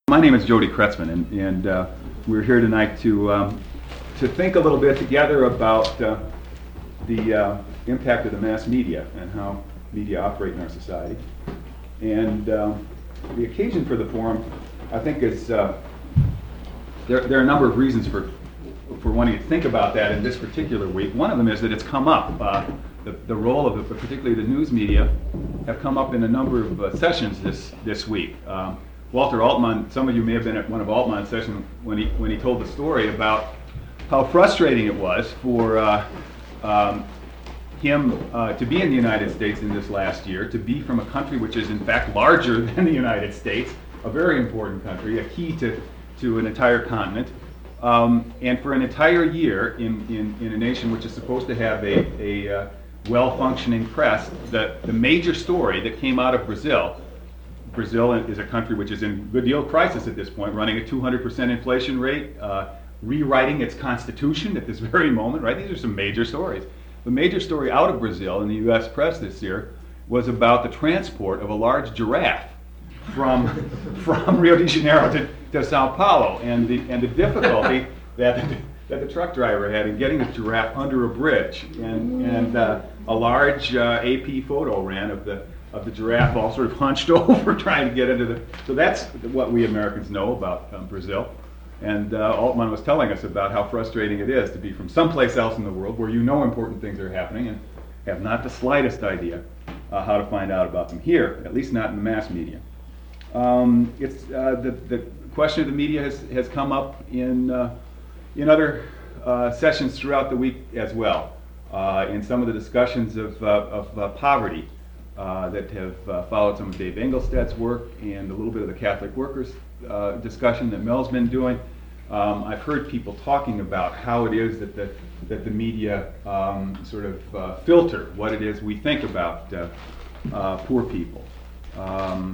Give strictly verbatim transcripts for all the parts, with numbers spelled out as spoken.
My name is Jody Kretzmann, and, and uh, we're here tonight to um, to think a little bit together about uh, the uh, impact of the mass media and how media operate in our society. And um, the occasion for the forum, I think, is uh, there. There are a number of reasons for for wanting to think about that in this particular week. One of them is that it's come up. Uh, the, the role of the, particularly the news media, have come up in a number of uh, sessions this this week. Um, Walter Altman, some of you may have been at one of Altman's sessions when he when he told the story about how frustrating it was for uh, um, him uh, to be in the United States in this last year, to be from a country which is in fact larger than the United States, a very important country, a key to, to an entire continent, um, and for an entire year in, in, in a nation which is supposed to have a, a uh, well-functioning press, the, the major story that came out of Brazil. Brazil is a country which is in a good deal of crisis at this point, running a two hundred percent inflation rate, uh, rewriting its constitution at this very moment, right? These are some major stories. The major story out of Brazil in the U S press this year was about the transport of a large giraffe from from Rio de Janeiro to, to Sao Paulo, and the and the difficulty that the, that the truck driver had in getting the giraffe under a bridge, and and uh, a large uh, A P photo ran of the of the giraffe all sort of hunched over trying to get into the. So that's what we Americans know about um, Brazil. And uh, Altman was telling us about how frustrating it is to be from someplace else in the world where you know important things are happening and have not the slightest idea uh, how to find out about them here, at least not in the mass media. Um, it's uh, the, the question of the media has, has come up in, uh, in other uh, sessions throughout the week as well, uh, in some of the discussions of, uh, of uh, poverty uh, that have uh, followed some of Dave Engelstadt's work and a little bit of the Catholic workers Uh, discussion that Mel's been doing. Um, I've heard people talking about how it is that the that the media um, sort of uh, filter what it is we think about uh, uh, poor people. Um,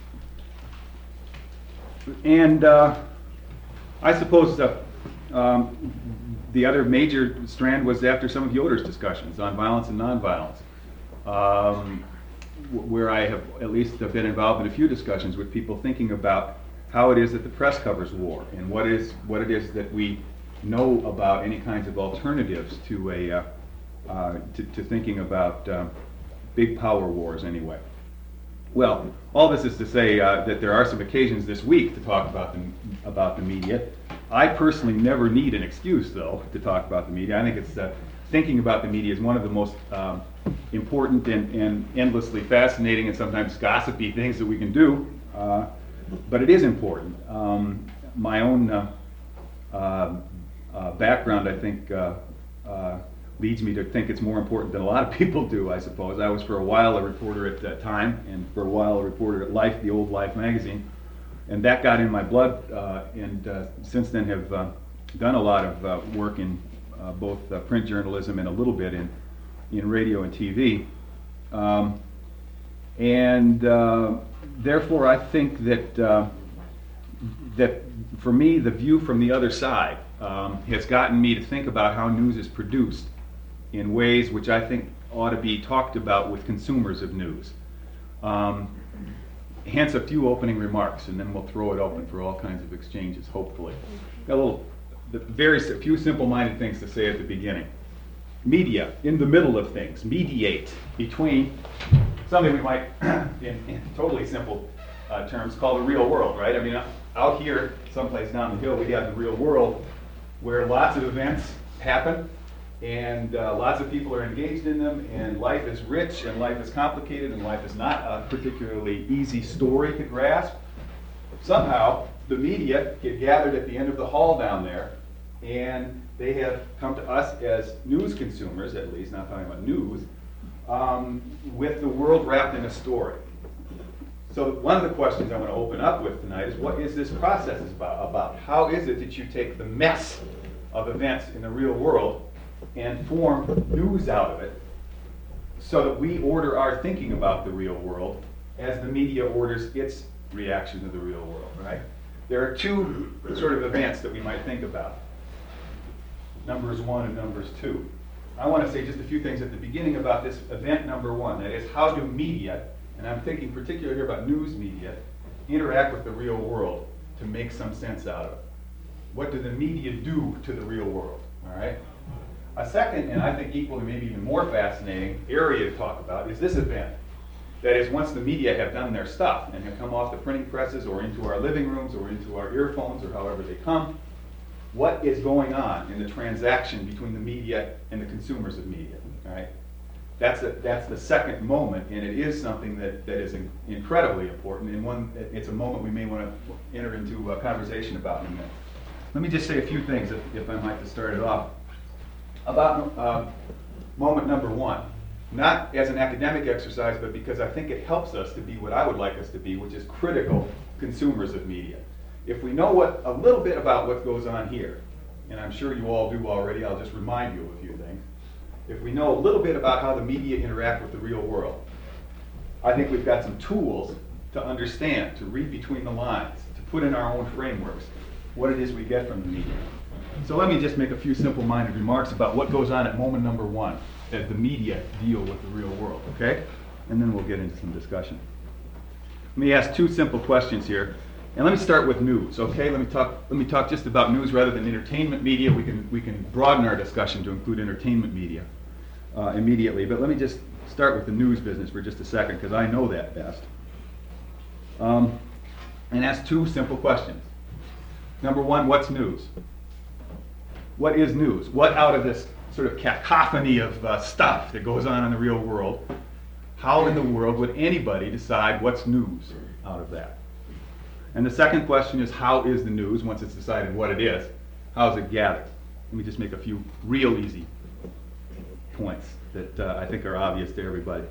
and uh, I suppose uh, um, the other major strand was after some of Yoder's discussions on violence and nonviolence, um, where I have at least been involved in a few discussions with people thinking about how it is that the press covers war, and what is what it is that we know about any kinds of alternatives to a uh, uh, to, to thinking about uh, big power wars anyway. Well, all this is to say uh, that there are some occasions this week to talk about the about the media. I personally never need an excuse, though, to talk about the media. I think it's uh, thinking about the media is one of the most um, important and, and endlessly fascinating and sometimes gossipy things that we can do. Uh, But it is important. Um, my own uh, uh, uh, background, I think, uh, uh, leads me to think it's more important than a lot of people do, I suppose. I was for a while a reporter at that Time, and for a while a reporter at Life, the old Life magazine, and that got in my blood, uh, and uh, since then have uh, done a lot of uh, work in uh, both uh, print journalism and a little bit in, in radio and T V. Um, and uh, Therefore, I think that uh, that for me, the view from the other side um, has gotten me to think about how news is produced in ways which I think ought to be talked about with consumers of news. Um, hence, a few opening remarks, and then we'll throw it open for all kinds of exchanges. Hopefully, got a little, the very a few simple-minded things to say at the beginning. Media, in the middle of things, mediate between something we might, in, in totally simple uh, terms, call the real world, right? I mean, out here, someplace down the hill, we have the real world where lots of events happen, and uh, lots of people are engaged in them, and life is rich, and life is complicated, and life is not a particularly easy story to grasp. Somehow, the media get gathered at the end of the hall down there, and they have come to us as news consumers, at least, not talking about news, Um, with the world wrapped in a story. So one of the questions I want to open up with tonight is, what is this process about? about? How is it that you take the mess of events in the real world and form news out of it so that we order our thinking about the real world as the media orders its reaction to the real world, right? There are two sort of events that we might think about. Numbers one and numbers two. I want to say just a few things at the beginning about this event number one. That is, how do media, and I'm thinking particularly here about news media, interact with the real world to make some sense out of it. What do the media do to the real world, all right? A second, and I think equally, maybe even more fascinating area to talk about is this event. That is, once the media have done their stuff and have come off the printing presses or into our living rooms or into our earphones or however they come, what is going on in the transaction between the media and the consumers of media, all right? That's, a, that's the second moment, and it is something that, that is in, incredibly important, and one, it's a moment we may want to enter into a conversation about in a minute. Let me just say a few things, if, if I might, to start it off. About uh, moment number one, not as an academic exercise, but because I think it helps us to be what I would like us to be, which is critical consumers of media. If we know what a little bit about what goes on here, and I'm sure you all do already, I'll just remind you of a few things. If we know a little bit about how the media interact with the real world, I think we've got some tools to understand, to read between the lines, to put in our own frameworks what it is we get from the media. So let me just make a few simple-minded remarks about what goes on at moment number one as the media deal with the real world, okay? And then we'll get into some discussion. Let me ask two simple questions here. And let me start with news, okay? Let me talk let me talk just about news rather than entertainment media. We can we can broaden our discussion to include entertainment media uh, immediately. But let me just start with the news business for just a second, because I know that best. Um, and ask two simple questions. Number one, what's news? What is news? What out of this sort of cacophony of uh, stuff that goes on in the real world, how in the world would anybody decide what's news out of that? And the second question is, how is the news, once it's decided what it is, how is it gathered? Let me just make a few real easy points that uh, I think are obvious to everybody.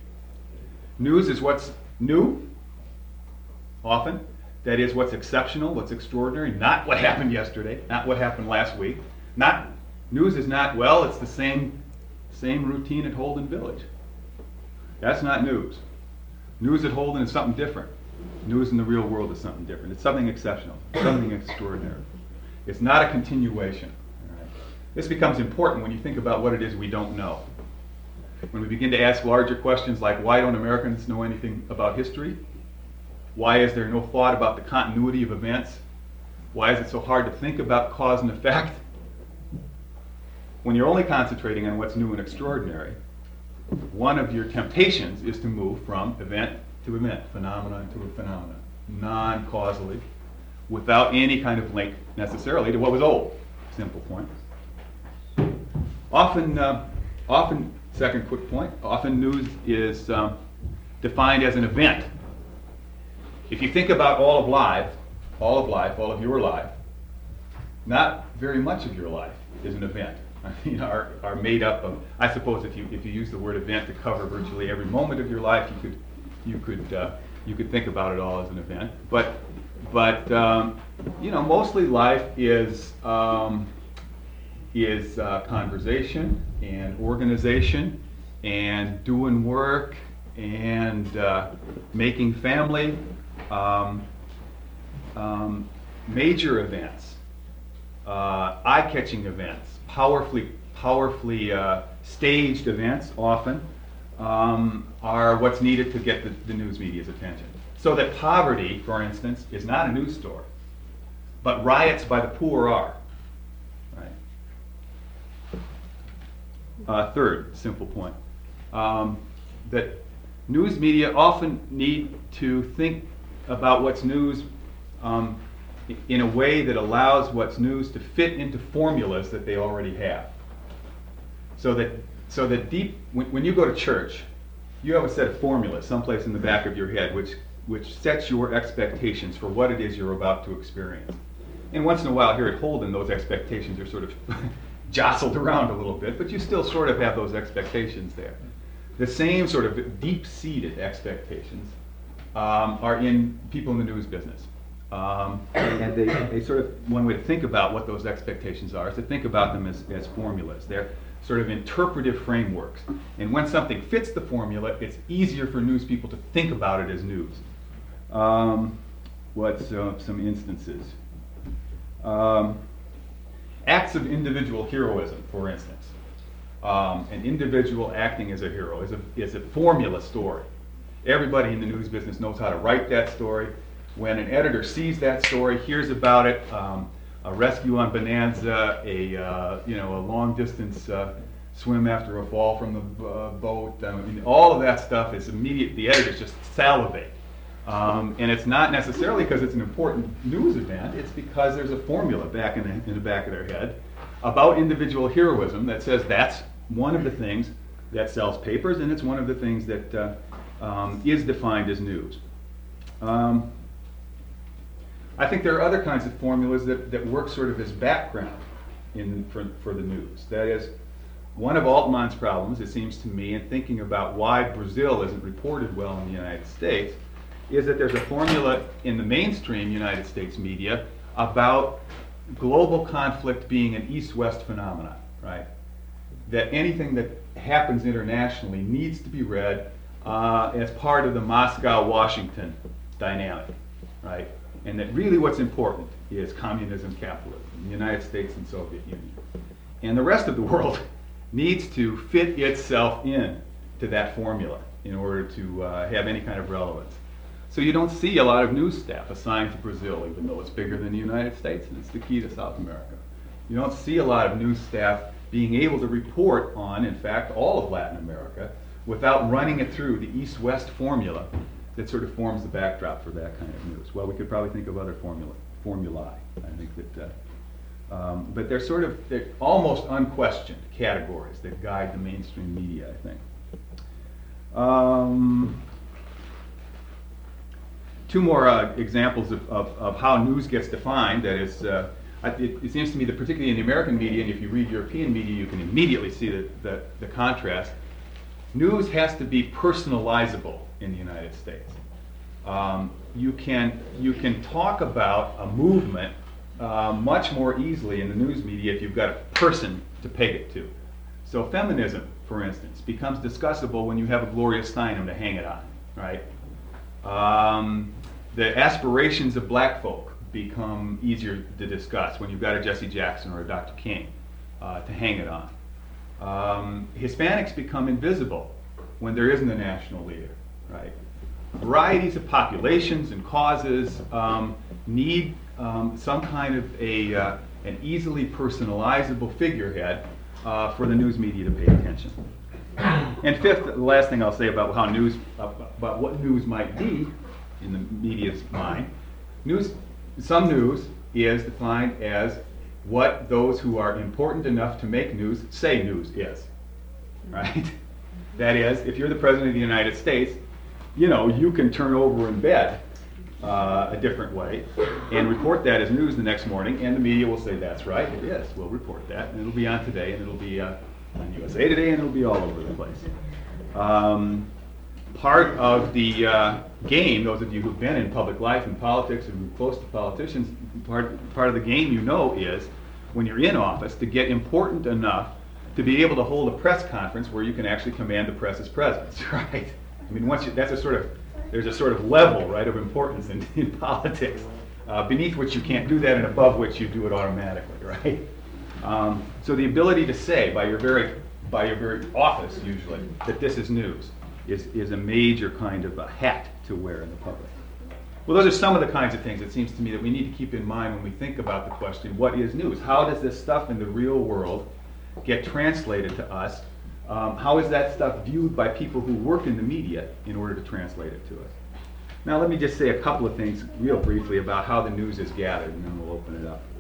News is what's new, often. That is what's exceptional, what's extraordinary, not what happened yesterday, not what happened last week. Not news is not, well, it's the same same routine at Holden Village. That's not news. News at Holden is something different. News in the real world is something different. It's something exceptional, something extraordinary. It's not a continuation. All right? This becomes important when you think about what it is we don't know. When we begin to ask larger questions like, why don't Americans know anything about history? Why is there no thought about the continuity of events? Why is it so hard to think about cause and effect? When you're only concentrating on what's new and extraordinary, one of your temptations is to move from event to event, phenomenon to a phenomenon, non-causally, without any kind of link necessarily to what was old. Simple point. Often, uh, often, second quick point, often news is um, defined as an event. If you think about all of life, all of life, all of your life, not very much of your life is an event. You know, are, are made up of, I suppose if you if you use the word event to cover virtually every moment of your life, you could you could uh, you could think about it all as an event. But but um, you know, mostly life is um, is uh, conversation and organization and doing work and uh, making family. Um, um, major events, uh, eye-catching events, powerfully, powerfully uh, staged events often um, are what's needed to get the, the news media's attention. So that poverty, for instance, is not a news story, but riots by the poor are. Right. Uh, third simple point, um, that news media often need to think about what's news um, in a way that allows what's news to fit into formulas that they already have. So that, so that deep, when, when you go to church, you have a set of formulas someplace in the back of your head which, which sets your expectations for what it is you're about to experience. And once in a while here at Holden, those expectations are sort of jostled around a little bit, but you still sort of have those expectations there. The same sort of deep-seated expectations Um, are in people in the news business. Um, and they, they sort of, one way to think about what those expectations are is to think about them as, as formulas. They're sort of interpretive frameworks. And when something fits the formula, it's easier for news people to think about it as news. Um, what's uh, some instances? Um, acts of individual heroism, for instance. Um, an individual acting as a hero is a, is a formula story. Everybody in the news business knows how to write that story. when an editor sees that story, hears about it, um, a rescue on Bonanza, a uh, you know a long distance uh, swim after a fall from the uh, boat, I mean, all of that stuff is immediate. The editors just salivate, um, and it's not necessarily because it's an important news event. It's because there's a formula back in the, in the back of their head about individual heroism that says that's one of the things that sells papers, and it's one of the things that uh, um, is defined as news. Um, I think there are other kinds of formulas that, that work sort of as background in for, for the news. That is, one of Altman's problems, it seems to me, in thinking about why Brazil isn't reported well in the United States, is that there's a formula in the mainstream United States media about global conflict being an east-west phenomenon, right? That anything that happens internationally needs to be read uh, as part of the Moscow-Washington dynamic, right? And that really what's important is communism, capitalism, the United States and Soviet Union. And the rest of the world needs to fit itself in to that formula in order to uh, have any kind of relevance. So you don't see a lot of news staff assigned to Brazil, even though it's bigger than the United States and it's the key to South America. You don't see a lot of news staff being able to report on, in fact, all of Latin America without running it through the East-West formula that sort of forms the backdrop for that kind of news. Well, we could probably think of other formula, formulae. I think that, uh, um, but they're sort of they're almost unquestioned categories that guide the mainstream media, I think. Um, two more uh, examples of, of, of how news gets defined. That is, uh, it, it seems to me that particularly in the American media, and if you read European media, you can immediately see the, the, the contrast. News has to be personalizable in the United States. Um, you can you can talk about a movement uh, much more easily in the news media if you've got a person to peg it to. So feminism, for instance, becomes discussable when you have a Gloria Steinem to hang it on, right? Um, the aspirations of black folk become easier to discuss when you've got a Jesse Jackson or a Doctor King uh, to hang it on. Um, Hispanics become invisible when there isn't a national leader, right? Varieties of populations and causes um, need um, some kind of a uh, an easily personalizable figurehead uh, for the news media to pay attention. And fifth, the last thing I'll say about how news, about what news might be in the media's mind, news, some news is defined as what those who are important enough to make news say news is, right? That is, if you're the President of the United States, you know, you can turn over in bed uh, a different way and report that as news the next morning, and the media will say, that's right, it is, we'll report that, and it'll be on Today, and it'll be uh, on U S A Today, and it'll be all over the place. Um, part of the uh, game, those of you who've been in public life and politics and who are close to politicians, part, part of the game you know is, when you're in office, to get important enough to be able to hold a press conference where you can actually command the press's presence, right? I mean, once you, that's a sort of, there's a sort of level, right, of importance in, in politics, uh, beneath which you can't do that and above which you do it automatically, right? Um, so the ability to say by your very, by your very office, usually, that this is news is, is a major kind of a hat to wear in the public. Well, those are some of the kinds of things, it seems to me, that we need to keep in mind when we think about the question, what is news? How does this stuff in the real world get translated to us? Um, how is that stuff viewed by people who work in the media in order to translate it to us? Now let me just say a couple of things real briefly about how the news is gathered, and then we'll open it up.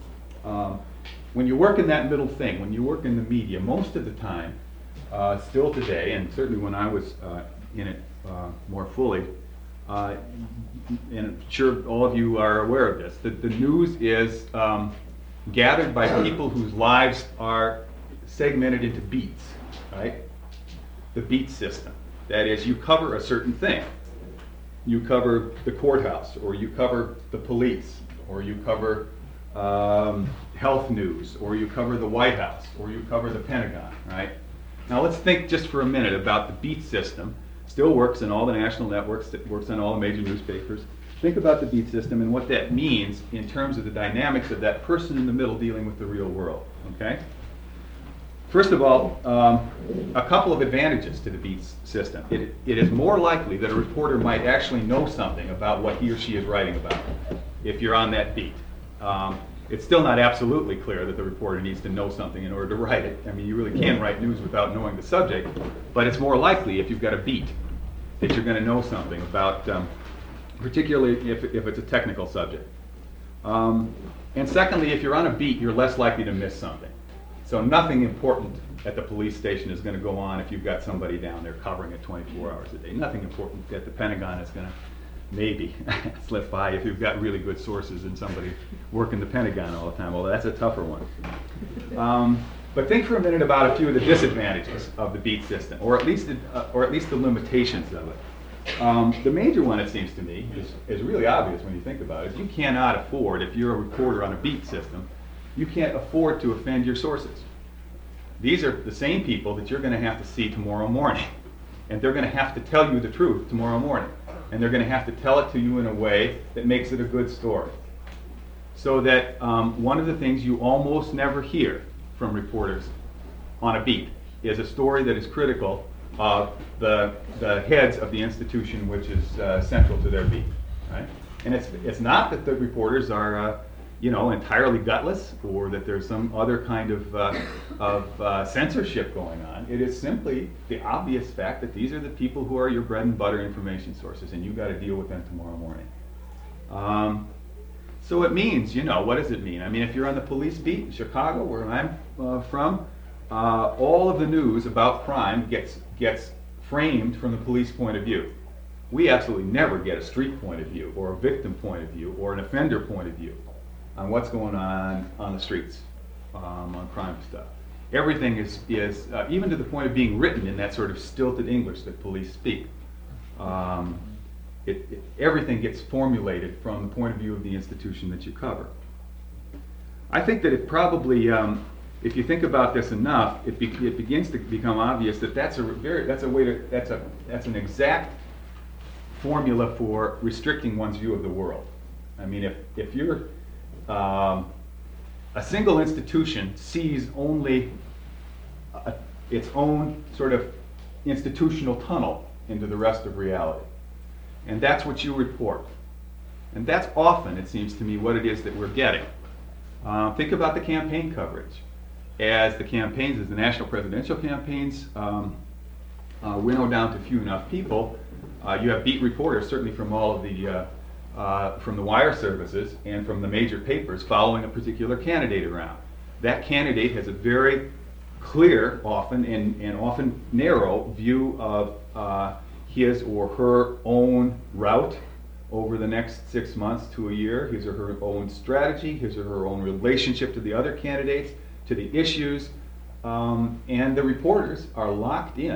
Um, when you work in that middle thing, when you work in the media, most of the time, uh, still today, and certainly when I was uh, in it uh, more fully, uh, and I'm sure all of you are aware of this, that the news is um, gathered by people whose lives are segmented into beats, right? The beat system. That is, you cover a certain thing. You cover the courthouse, or you cover the police, or you cover um, health news, or you cover the White House, or you cover the Pentagon, right? Now let's think just for a minute about the beat system. Still works in all the national networks, it works on all the major newspapers. Think about the beat system and what that means in terms of the dynamics of that person in the middle dealing with the real world, okay? First of all, um, a couple of advantages to the beat system. It, it is more likely that a reporter might actually know something about what he or she is writing about if you're on that beat. Um, it's still not absolutely clear that the reporter needs to know something in order to write it. I mean, you really can write news without knowing the subject, but it's more likely if you've got a beat that you're going to know something about, um, particularly if, if it's a technical subject. Um, and secondly, if you're on a beat, you're less likely to miss something. So nothing important at the police station is going to go on if you've got somebody down there covering it twenty-four hours a day. Nothing important at the Pentagon is going to maybe slip by if you've got really good sources and somebody working the Pentagon all the time. Well, that's a tougher one. Um, but think for a minute about a few of the disadvantages of the beat system, or at least the, uh, or at least the limitations of it. Um, the major one, it seems to me, is, is really obvious when you think about it. You cannot afford, if you're a reporter on a beat system, you can't afford to offend your sources. These are the same people that you're going to have to see tomorrow morning. And they're going to have to tell you the truth tomorrow morning. And they're going to have to tell it to you in a way that makes it a good story. So that um, one of the things you almost never hear from reporters on a beat is a story that is critical of the, the heads of the institution which is uh, central to their beat. Right? And it's, it's not that the reporters are uh, you know, entirely gutless, or that there's some other kind of, uh, of uh, censorship going on. It is simply the obvious fact that these are the people who are your bread and butter information sources, and you've got to deal with them tomorrow morning. Um, so it means, you know, what does it mean? I mean, if you're on the police beat in Chicago, where I'm uh, from, uh, all of the news about crime gets, gets framed from the police point of view. We absolutely never get a street point of view, or a victim point of view, or an offender point of view on what's going on on the streets, um, on crime stuff. Everything is, is uh, even to the point of being written in that sort of stilted English that police speak. Um, it, it, everything gets formulated from the point of view of the institution that you cover. I think that it probably, um, if you think about this enough, it, be, it begins to become obvious that that's a very, that's a way to, that's a, that's an exact formula for restricting one's view of the world. I mean, if, if you're Um, a single institution sees only a, its own sort of institutional tunnel into the rest of reality. And that's what you report. And that's often, it seems to me, what it is that we're getting. Uh, think about the campaign coverage. As the campaigns, as the national presidential campaigns um, uh, winnow down to few enough people, uh, you have beat reporters, certainly from all of the uh, Uh, from the wire services and from the major papers, following a particular candidate around. That candidate has a very clear, often, and, and often narrow view of uh, his or her own route over the next six months to a year, his or her own strategy, his or her own relationship to the other candidates, to the issues, um, and the reporters are locked in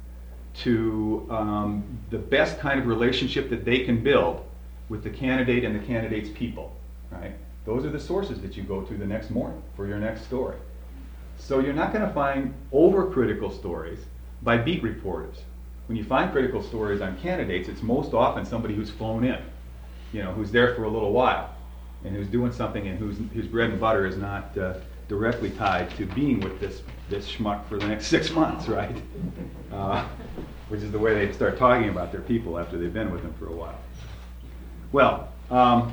to um, the best kind of relationship that they can build with the candidate and the candidate's people, right? Those are the sources that you go to the next morning for your next story. So you're not going to find overcritical stories by beat reporters. When you find critical stories on candidates, it's most often somebody who's flown in, you know, who's there for a little while, and who's doing something and whose whose bread and butter is not uh, directly tied to being with this this schmuck for the next six months, right? Uh, which is the way they start talking about their people after they've been with them for a while. Well, um,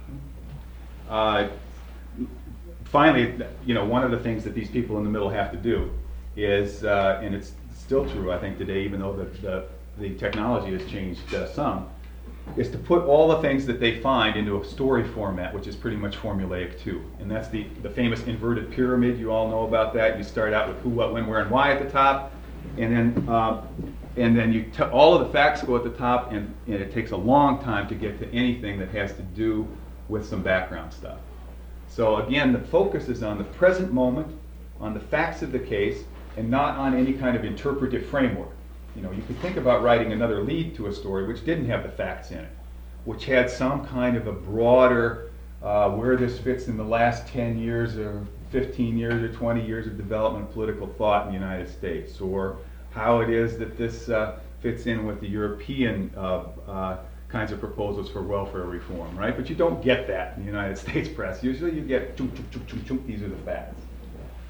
uh, finally, you know, one of the things that these people in the middle have to do is, uh, and it's still true, I think, today, even though the, the, the technology has changed uh, some, is to put all the things that they find into a story format, which is pretty much formulaic too. And that's the, the famous inverted pyramid. You all know about that. You start out with who, what, when, where, and why at the top, and then uh, and then you t- all of the facts go at the top, and, and it takes a long time to get to anything that has to do with some background stuff. So again, the focus is on the present moment, on the facts of the case, and not on any kind of interpretive framework. You know, you could think about writing another lead to a story which didn't have the facts in it, which had some kind of a broader, uh, where this fits in the last ten years or fifteen years or twenty years of development of political thought in the United States, or how it is that this uh, fits in with the European uh, uh, kinds of proposals for welfare reform, right? But you don't get that in the United States press. Usually you get, chunk, chunk, chunk, chunk, chunk, these are the facts.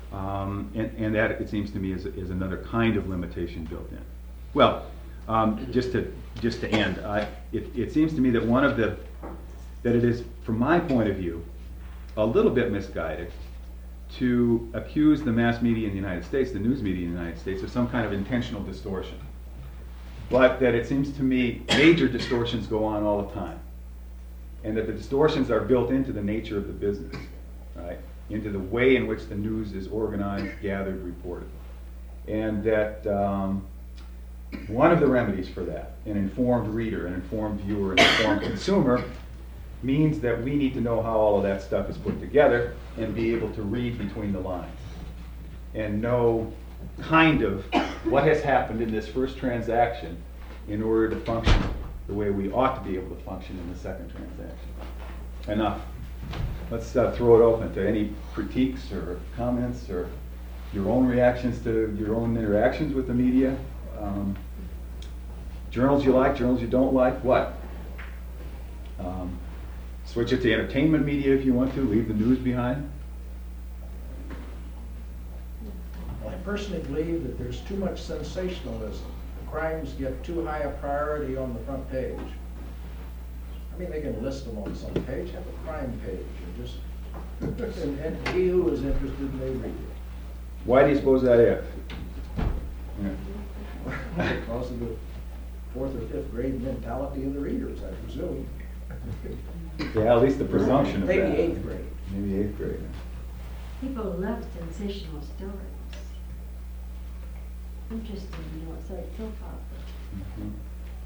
Um, and, and that, it seems to me, is, is another kind of limitation built in. Well, um, just to, just to end, I, it, it seems to me that one of the, that it is, from my point of view, a little bit misguided to accuse the mass media in the United States, the news media in the United States, of some kind of intentional distortion. But that it seems to me major distortions go on all the time. And that the distortions are built into the nature of the business, right? Into the way in which the news is organized, gathered, reported. And that um, one of the remedies for that, an informed reader, an informed viewer, an informed consumer, means that we need to know how all of that stuff is put together and be able to read between the lines and know kind of what has happened in this first transaction in order to function the way we ought to be able to function in the second transaction. Enough. Let's uh, throw it open to any critiques or comments or your own reactions to your own interactions with the media. Um, journals you like, journals you don't like, what? Um, switch it to entertainment media if you want to, leave the news behind. Well, I personally believe that there's too much sensationalism. The crimes get too high a priority on the front page. I mean, they can list them on some page, have a crime page, and just, and, and he who is interested may read it. Why do you suppose that is? Yeah. Because of the fourth or fifth grade mentality of the readers, I presume. Yeah, at least the presumption of that. Maybe eighth grade. Maybe eighth grade. People love sensational stories. Interesting, you know, it's like soap opera. Mhm.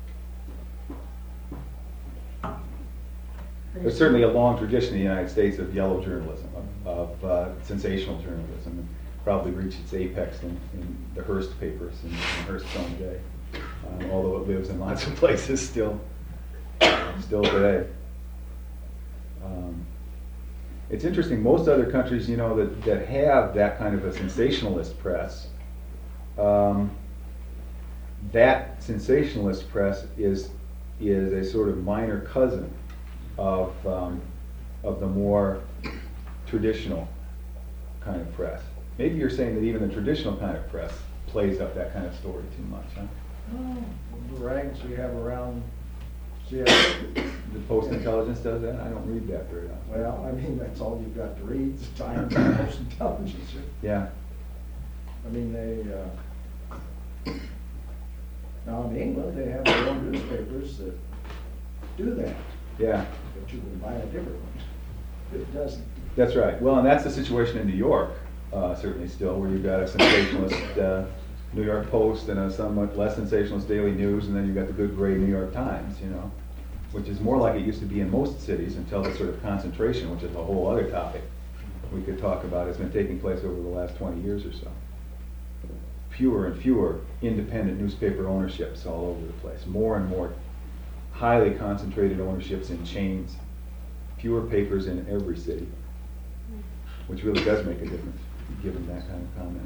There's certainly a long tradition in the United States of yellow journalism, of, of uh, sensational journalism, and probably reached its apex in, in the Hearst papers in, in Hearst's own day, uh, although it lives in lots of places still, uh, still today. Um, it's interesting, most other countries, you know, that, that have that kind of a sensationalist press, um, that sensationalist press is, is a sort of minor cousin of, um, of the more traditional kind of press. Maybe you're saying that even the traditional kind of press plays up that kind of story too much, huh? Oh, the rags we have around Seattle. The Post-Intelligence does that? I don't read that very often. Well, I mean, that's all you've got to read, the Times and Post-Intelligence. Yeah. I mean, they, uh, now in England, they have their own newspapers that do that, Yeah, but you can buy a different one. It doesn't. that's right. Well, and that's the situation in New York, uh, certainly still, where you've got a sensationalist uh, New York Post and a somewhat less sensationalist Daily News, and then you've got the good gray New York Times, you know, which is more like it used to be in most cities until the sort of concentration, which is a whole other topic we could talk about, has been taking place over the last twenty years or so. Fewer and fewer independent newspaper ownerships all over the place. More and more highly concentrated ownerships in chains. Fewer papers in every city, which really does make a difference, given that kind of comment.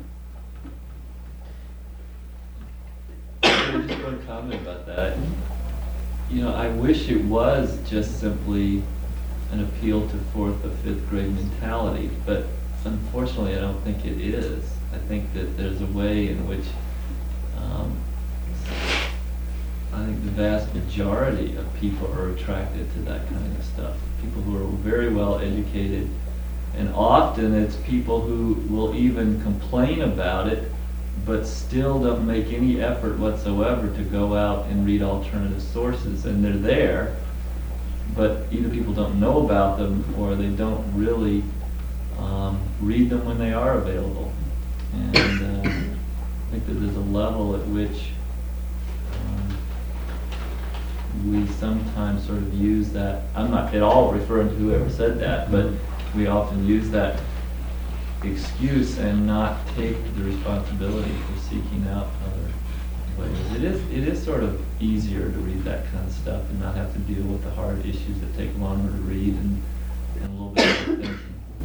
Just one comment about that. You know, I wish it was just simply an appeal to fourth or fifth grade mentality, but unfortunately I don't think it is. I think that there's a way in which um, I think the vast majority of people are attracted to that kind of stuff. People who are very well educated, and often it's people who will even complain about it but still don't make any effort whatsoever to go out and read alternative sources, and they're there, but either people don't know about them or they don't really um, read them when they are available. And uh, I think that there's a level at which um, we sometimes sort of use that, I'm not at all referring to whoever said that, but we often use that excuse and not take the responsibility for seeking out other ways. It is, it is sort of easier to read that kind of stuff and not have to deal with the hard issues that take longer to read and, and a little bit of thinking.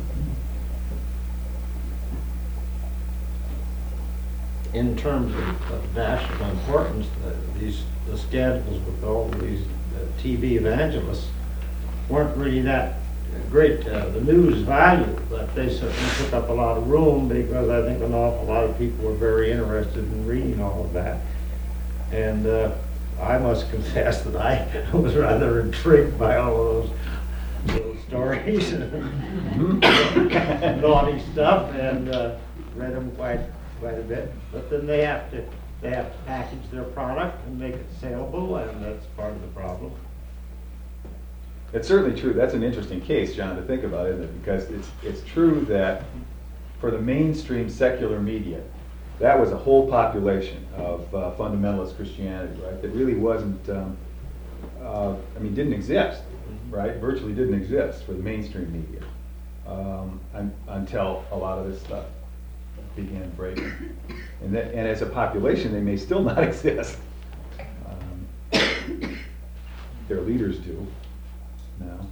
In terms of, of national importance, uh, these the scandals with all these uh, T V evangelists weren't really that great, uh, the news value, but they certainly took up a lot of room because I think an awful lot of people were very interested in reading all of that. And uh, I must confess that I was rather intrigued by all of those little stories and naughty stuff, and uh, read them quite quite a bit. But then they have to they have to package their product and make it saleable, and that's part of the problem. It's certainly true. That's an interesting case, John, to think about, isn't it? Because it's, it's true that for the mainstream secular media, that was a whole population of uh, fundamentalist Christianity, right? That really wasn't, um, uh, I mean, didn't exist, right? Virtually didn't exist for the mainstream media um, un until a lot of this stuff began breaking. And, that, and as a population, they may still not exist. Um, their leaders do. No.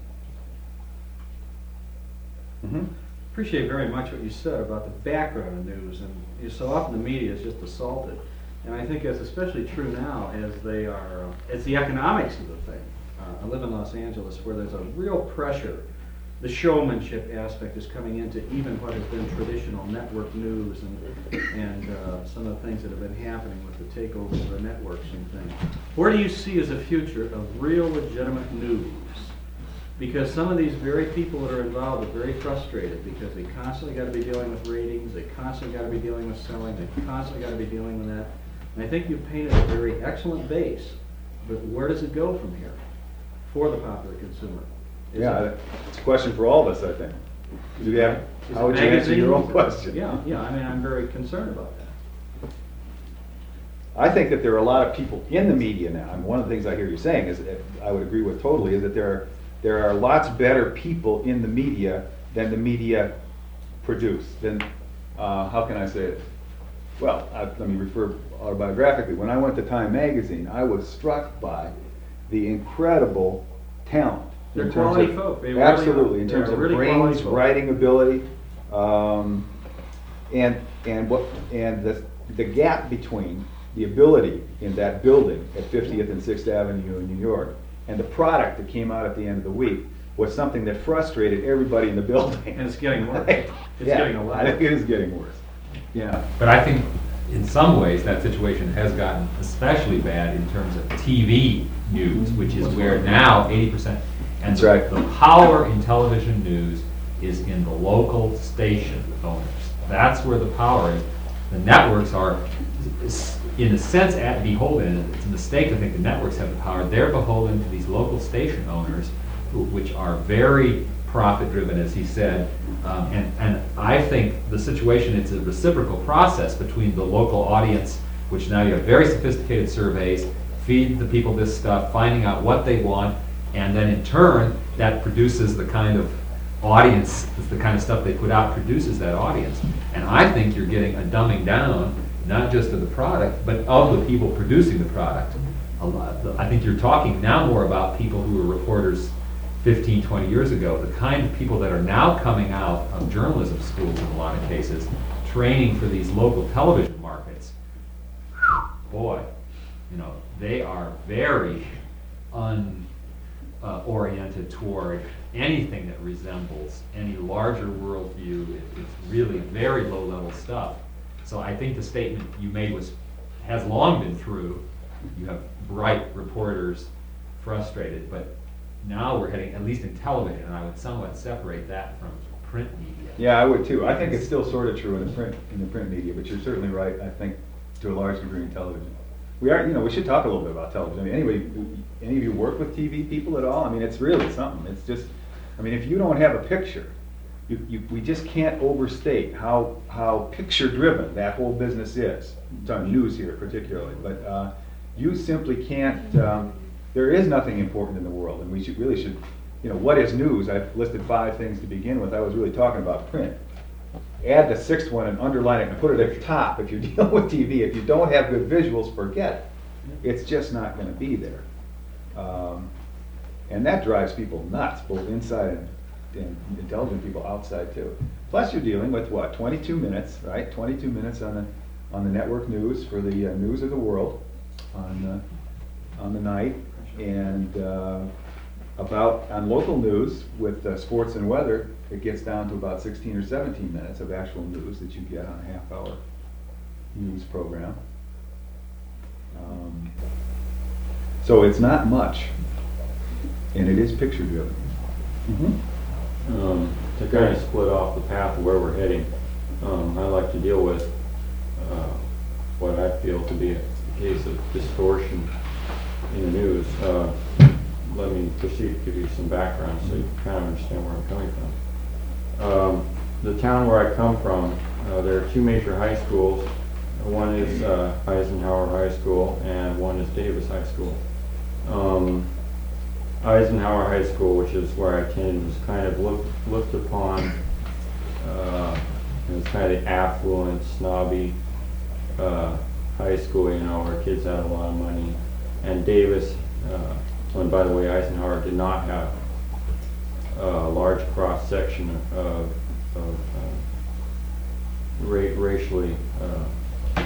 Mm-hmm. Appreciate very much what you said about the background of news, and you know, so often the media is just assaulted, and I think that's especially true now as they are, uh, it's the economics of the thing. Uh, I live in Los Angeles where there's a real pressure. The showmanship aspect is coming into even what has been traditional network news and, and uh, some of the things that have been happening with the takeover of the networks and things. Where do you see as a future of real legitimate news? Because some of these very people that are involved are very frustrated because they constantly got to be dealing with ratings, they constantly got to be dealing with selling, they constantly got to be dealing with that. And I think you've painted a very excellent base, but where does it go from here for the popular consumer? Is Yeah, it, it's a question for all of us, I think. Do you have, is how it would you answer your own magazines? question? Yeah, yeah, I mean, I'm very concerned about that. I think that there are a lot of people in the media now, and one of the things I hear you saying is, that I would agree with totally, is that there are, there are lots better people in the media than the media produce. Then, uh, how can I say it? Well, I, let me refer autobiographically. When I went to Time Magazine, I was struck by the incredible talent. They're in terms quality of- folk. They really Absolutely, are. in They're terms of really brains, quality folk. writing ability, um, and and what and the the gap between the ability in that building at fiftieth and sixth Avenue in New York and the product that came out at the end of the week was something that frustrated everybody in the building. And it's getting worse. Right? It's Yeah, getting a lot I think worse. it is getting worse. Yeah. But I think in some ways that situation has gotten especially bad in terms of T V news, which is where now eighty percent. And That's the, right. the power in television news is in the local station owners. That's where the power is. The networks are, is, in a sense, at beholden. It's a mistake to think the networks have the power. They're beholden to these local station owners, who, which are very profit-driven, as he said. Um, and, and I think the situation, it's a reciprocal process between the local audience, which now you have very sophisticated surveys, feed the people this stuff, finding out what they want, and then in turn, that produces the kind of audience, the kind of stuff they put out produces that audience. And I think you're getting a dumbing down, not just of the product, but of the people producing the product. A lot, I think you're talking now more about people who were reporters fifteen, twenty years ago, the kind of people that are now coming out of journalism schools in a lot of cases, training for these local television markets. Boy, you know, they are very un uh, oriented toward anything that resembles any larger worldview. It, it's really very low level stuff. So I think the statement you made was has long been true. You have bright reporters frustrated, but now we're heading, at least in television, and I would somewhat separate that from print media. Yeah, I would too. I think it's still sort of true in the print in the print media, but you're certainly right. I think to a large degree in television. We are, you know, we should talk a little bit about television. I mean, anybody, any of you work with T V people at all? I mean, it's really something. It's just, I mean, if you don't have a picture, you, you we just can't overstate how how picture driven that whole business is. I'm talking news here particularly, but uh, you simply can't. Um, there is nothing important in the world, and we should really should. You know, what is news? I've listed five things to begin with. I was really talking about print. Add the sixth one and underline it and put it at the top if you deal with T V. If you don't have good visuals, forget it. It's just not going to be there. Um, and that drives people nuts, both inside and, and intelligent people outside too. Plus you're dealing with what, twenty-two minutes, right? twenty-two minutes on the, on the network news for the uh, news of the world on, uh, on the night. And uh, about, on local news with uh, sports and weather, it gets down to about sixteen or seventeen minutes of actual news that you get on a half-hour news program. Um, So it's not much, and it is picture-driven. Mm-hmm. Um, to kind of split off the path of where we're heading, um, I like to deal with uh, what I feel to be a case of distortion in the news. Uh, let me proceed to give you some background so you kind of understand where I'm coming from. Um, the town where I come from, uh, there are two major high schools. One is uh, Eisenhower High School and one is Davis High School. Um, Eisenhower High School, which is where I attended, was kind of looked, looked upon, uh, it was kind of the affluent, snobby uh, high school, you know, where kids had a lot of money. And Davis, uh, and by the way, Eisenhower did not have a large cross-section of, of uh, ra racially, uh,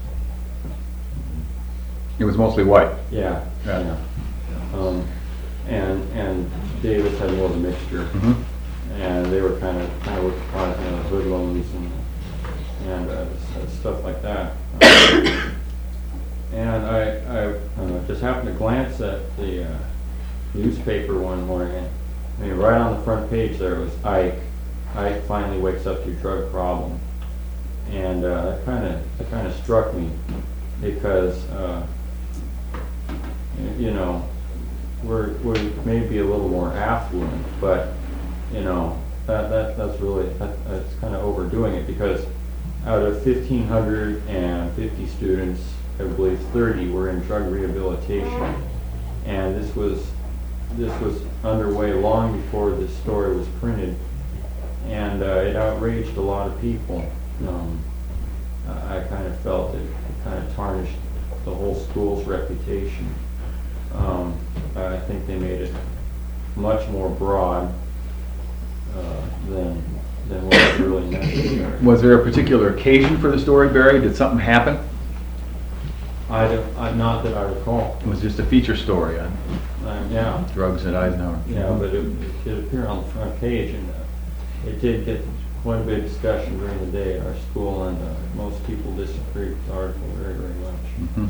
It was mostly white. yeah, Yeah. yeah. Um, and and Davis had more of a mixture, Mm-hmm. and they were kind of kind of looked upon as, you know, hoodlums and and uh, s- stuff like that. Um, and I I uh, just happened to glance at the uh, newspaper one morning. I mean, right on the front page there was Ike. Ike finally wakes up to your drug problem, and uh, that kind of that kind of struck me because uh, y- you know. We're, we may be a little more affluent, but, you know, that, that that's really, that, that's kind of overdoing it, because out of fifteen hundred fifty students, I believe thirty were in drug rehabilitation. And this was, this was underway long before this story was printed, and uh, it outraged a lot of people. Um, I kind of felt it, it kind of tarnished the whole school's reputation. Um, I think they made it much more broad uh, than than what was really necessary. Was there a particular occasion for the story, Barry? Did something happen? I don't, I, not that I recall. It was just a feature story on Um, yeah, drugs at Eisenhower. yeah, but it, it did appear on the front page, and uh, it did get quite a bit of discussion during the day at our school, and uh, most people disagreed with the article very, very much. Mhm.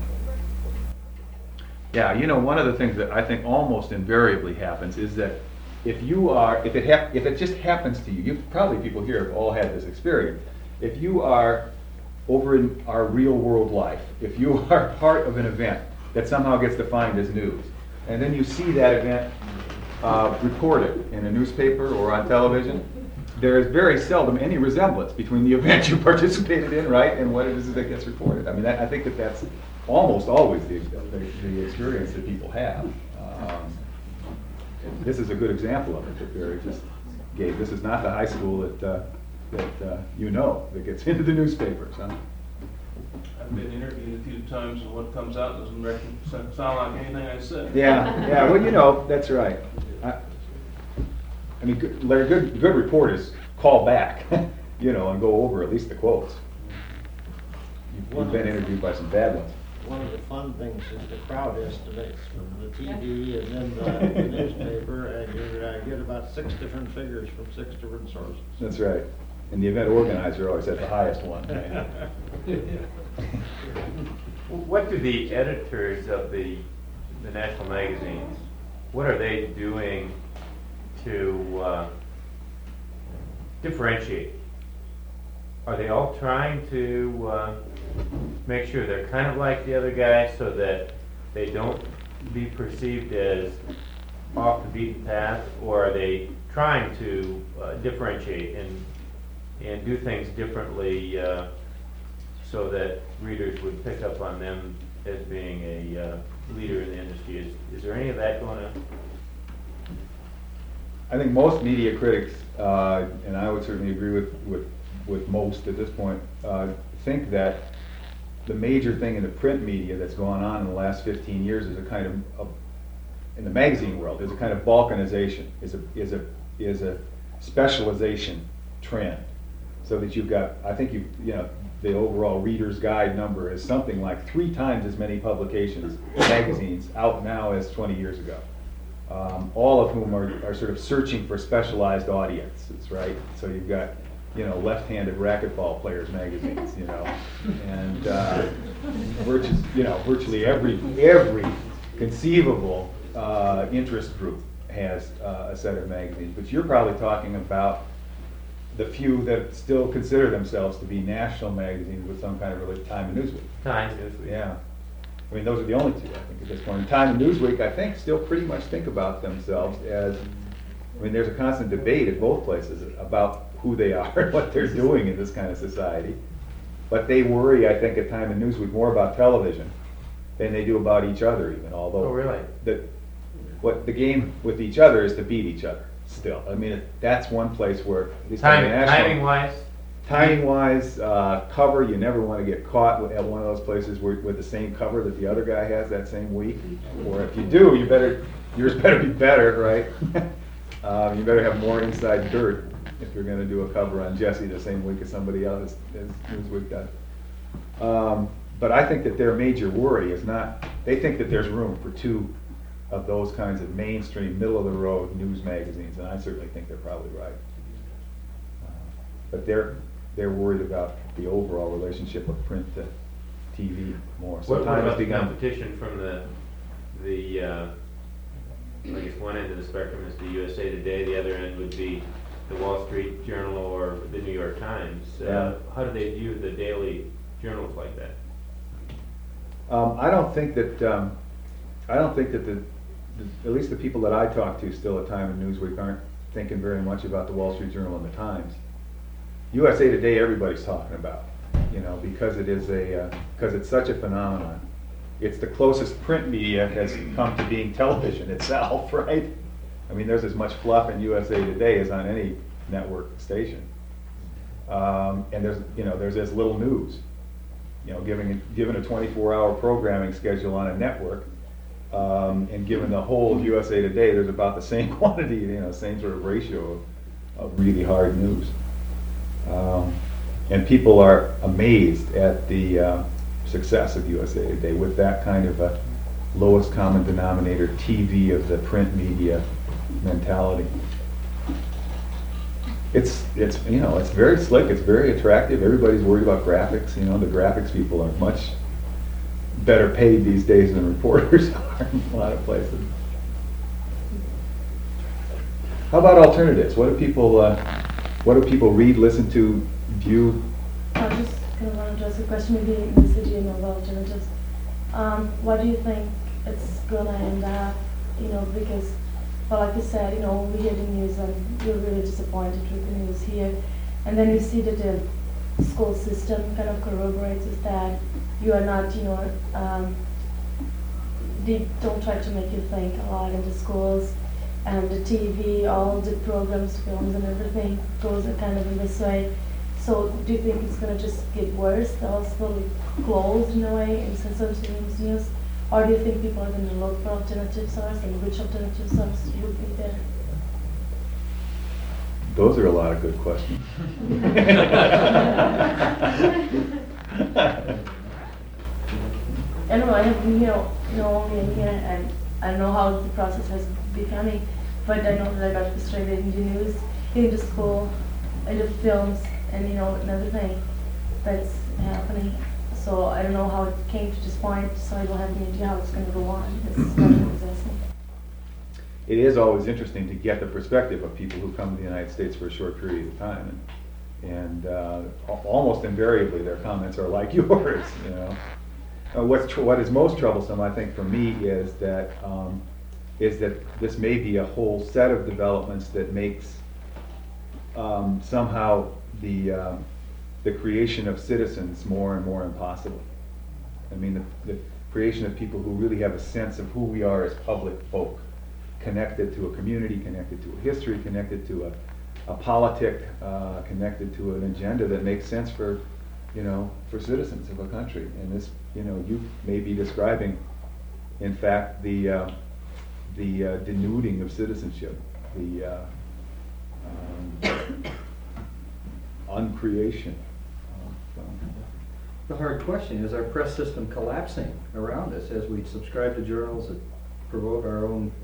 Yeah, you know, one of the things that I think almost invariably happens is that if you are, if it hap, if it just happens to you, you probably people here have all had this experience. If you are over in our real world life, if you are part of an event that somehow gets defined as news, and then you see that event uh, reported in a newspaper or on television, there is very seldom any resemblance between the event you participated in, right, and what it is that gets reported. I mean, that, I think that that's almost always the, the, the experience that people have. Um, this is a good example of it that Barry just gave. This is not the high school that, uh, that uh, you know, that gets into the newspapers, huh? I've been interviewed a few times, and what comes out doesn't rec- sound like anything I said. Yeah, yeah, well, you know, that's right. I, I mean, good, Larry, good, good reporters call back, you know, and go over at least the quotes. You've, you've been interviewed by some bad ones. One of the fun things is the crowd estimates from the T V and then the, the newspaper, and you uh, get about six different figures from six different sources. That's right. And the event organizer always has the highest one. Right? What do the editors of the, the national magazines, what are they doing to uh, differentiate? Are they all trying to uh, make sure they're kind of like the other guys so that they don't be perceived as off the beaten path, or are they trying to uh, differentiate and and do things differently uh, so that readers would pick up on them as being a uh, leader in the industry? Is, is there any of that going on? I think most media critics, uh, and I would certainly agree with, with, with most at this point, uh, think that the major thing in the print media that's gone on in the last fifteen years is a kind of, of in the magazine world, is a kind of balkanization, is a, is a, is a specialization trend. So that you've got, I think you, you know, the overall Reader's Guide number is something like three times as many publications, magazines, out now as twenty years ago. um, all of whom are, are sort of searching for specialized audiences, right? So you've got, you know, left-handed racquetball players magazines, you know, and uh, virtually, you know, virtually every every conceivable uh, interest group has uh, a set of magazines. But you're probably talking about the few that still consider themselves to be national magazines with some kind of relation. Time and Newsweek. Times, Newsweek. Yeah. I mean, those are the only two, I think, at this point. And Time and Newsweek, I think, still pretty much think about themselves as, I mean, there's a constant debate at both places about who they are and what they're doing in this kind of society. But they worry, I think, at Time and Newsweek more about television than they do about each other even, although. Oh, really? The, what the game with each other is to beat each other still. I mean, it- that's one place where, at least on the Timing, national- timing wise? Timing wise, uh, cover, you never want to get caught with- at one of those places where, with the same cover that the other guy has that same week. Or if you do, you better, yours better be better, right? Um, you better have more inside dirt if you're gonna do a cover on Jesse the same week as somebody else, as Newsweek does. Um, but I think that their major worry is not, they think that there's room for two of those kinds of mainstream, middle-of-the-road news magazines, and I certainly think they're probably right. Uh, But they're, they're worried about the overall relationship of print to T V more. So What what time has about the begun. competition from the, the, uh, I guess one end of the spectrum is the U S A Today, the other end would be the Wall Street Journal or the New York Times. Uh, Yeah. How do they view the daily journals like that? Um, I don't think that, um, I don't think that the, the, at least the people that I talk to still at Time and Newsweek aren't thinking very much about the Wall Street Journal and the Times. U S A Today, everybody's talking about, you know, because it is a, uh, because it's such a phenomenon. It's the closest print media has come to being television itself, right? I mean, there's as much fluff in U S A Today as on any network station. Um, and there's, you know, there's as little news. You know, giving, given a twenty-four hour programming schedule on a network, um, and given the whole of U S A Today, there's about the same quantity, you know, same sort of ratio of, of really hard news. Um, and people are amazed at the uh, success of U S A Today with that kind of a lowest common denominator T V of the print media mentality. It's, it's, you know, it's very slick, it's very attractive, everybody's worried about graphics, you know, the graphics people are much better paid these days than reporters are in a lot of places. How about alternatives? What do people, uh, what do people read, listen to, view? I just kind of want to address a question maybe in the city and of alternatives. Um, what do you think it's gonna end up, you know, because, well, like you said, you know, we hear the news and we're really disappointed with the news here. And then you see that the school system kind of corroborates is that you are not, you know, um, they don't try to make you think a lot in the schools. And the T V, all the programs, films and everything goes kind of in this way. So do you think it's gonna just get worse? The hospital closed in a way in sensational news? Or do you think people are gonna look for alternative sources, and which alternative source would be there? Those are a lot of good questions. I don't know, I have, you know, you know, only in here, and I don't know how the process has becoming, but I know that I got frustrated in the news, in the school, in the films, and you know, and everything that's happening. So I don't know how it came to this point, so I don't have any idea how it's gonna go on. This is what I was asking. It is always interesting to get the perspective of people who come to the United States for a short period of time. And, and uh, al- almost invariably, their comments are like yours, you know. Uh, what's tr- what is most troublesome, I think, for me is that um, is that this may be a whole set of developments that makes um, somehow the um, the creation of citizens more and more impossible. I mean, the, the creation of people who really have a sense of who we are as public folk, connected to a community, connected to a history, connected to a, a politic, uh, connected to an agenda that makes sense for, you know, for citizens of a country. And this, you know, you may be describing, in fact, the uh, the uh, denuding of citizenship, the uh, um, uncreation. of, um, The hard question, is our press system collapsing around us as we subscribe to journals that promote our own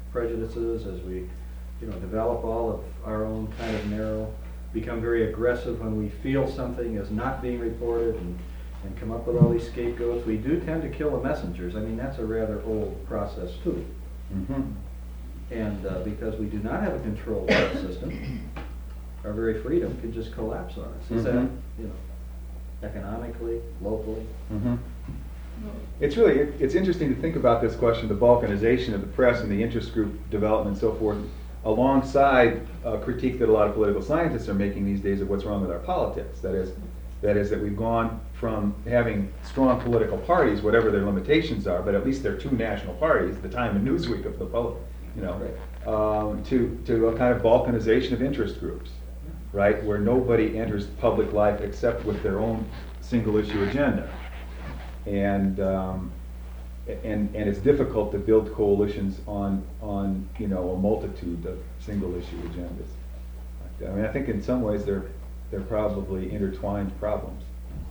prejudices, as we, you know, develop all of our own kind of narrow, become very aggressive when we feel something is not being reported, and, and come up with all these scapegoats, we do tend to kill the messengers. I mean, that's a rather old process too. Mhm. And uh, because we do not have a controlled press system, our very freedom can just collapse on us. Is that, Mhm. you know, economically, locally? Mhm. It's really, it- it's interesting to think about this question, the balkanization of the press and the interest group development and so forth, alongside a critique that a lot of political scientists are making these days of what's wrong with our politics. That is, that is that we've gone from having strong political parties, whatever their limitations are, but at least they're two national parties, the Time and Newsweek of the public, you know, um, to, to a kind of balkanization of interest groups, right? Where nobody enters public life except with their own single issue agenda. And, um, and, and it's difficult to build coalitions on, on, you know, a multitude of single issue agendas. I mean, I think in some ways they're, they're probably intertwined problems.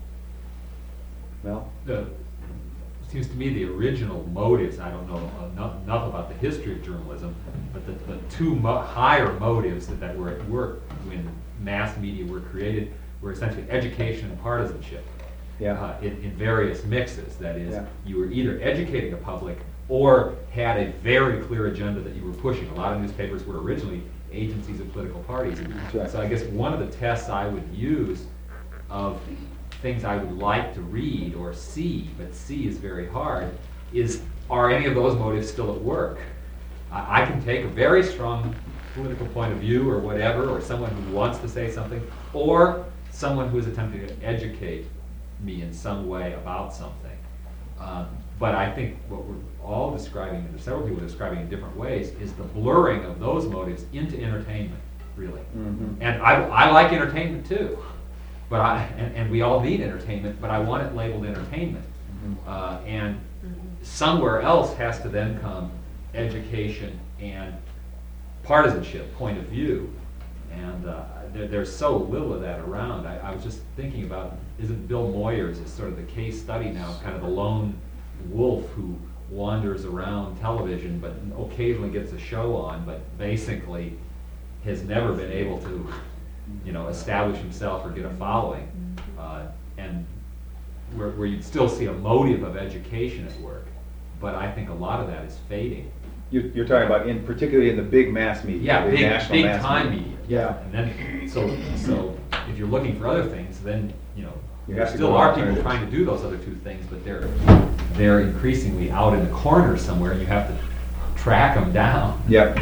Mel? The, seems to me the original motives, I don't know enough, enough about the history of journalism, but the, the two mo higher motives that, that were at work when mass media were created were essentially education and partisanship. Yeah. Uh, in, in various mixes. That is, Yeah. you were either educating the public or had a very clear agenda that you were pushing. A lot of newspapers were originally agencies of political parties. That's right. So I guess one of the tests I would use of things I would like to read or see, but see is very hard, is are any of those motives still at work? I, I can take a very strong political point of view or whatever, or someone who wants to say something, or someone who is attempting to educate me in some way about something. Um, but I think what we're all describing, and there's several people describing in different ways, is the blurring of those motives into entertainment, really. Mhm. And I, I like entertainment too, but I, and, and we all need entertainment, but I want it labeled entertainment. Mhm. Uh, and somewhere else has to then come education and partisanship, point of view. And uh, there, there's so little of that around. I, I was just thinking about, isn't Bill Moyers is sort of the case study now, kind of the lone wolf who wanders around television, but occasionally gets a show on, but basically has never been able to, you know, establish himself or get a following. Uh, and where, where you'd still see a motive of education at work, but I think a lot of that is fading. You're, you're talking about in, particularly in the big mass media. Yeah, the big, national big mass time media. Yeah. And then, so, so if you're looking for other things, then, you know, You there have to still go are people alternatives. trying to do those other two things, but they're, they're increasingly out in the corner somewhere, and you have to track them down. Yep.